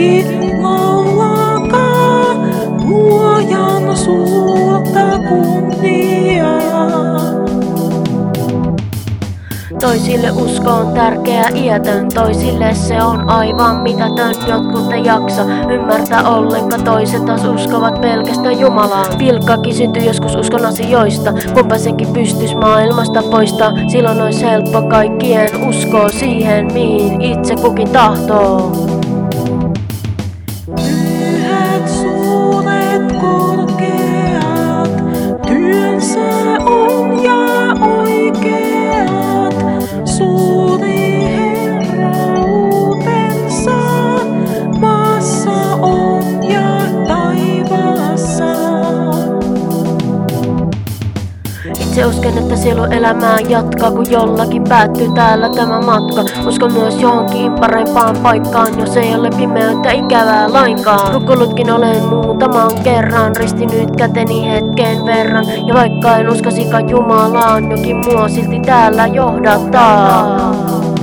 kaikki laulakaa Luojan suurta kunniaa. Toisille usko on tärkeä iätön, toisille se on aivan mitätön. Jotkut ei jaksa ymmärtää ollenkaan, toiset taas uskovat pelkästään Jumalaan. Pilkkakin syntyy joskus uskon asioista, kumpa senkin pystys maailmasta poistaa. Silloin ois helppo kaikkien uskoo siihen, mihin itse kukin tahtoo. Pyhät suuret korkeat, työnsä on ja oikeat. Suuri herrautensa maassa on ja taivaassa. Itse uskon, että sielu elämää jatkaa, kun jollakin päättyy täällä tämä matka. Uskon myös johonkin parempaan paikkaan, jos ei ole pimeyttä ikävää lainkaan. Rukoillutkin olen muutaman kerran, ristinyt käteni hetken verran. Ja vaikka en uskosikaan Jumalaan, jokin mua silti täällä johdattaa.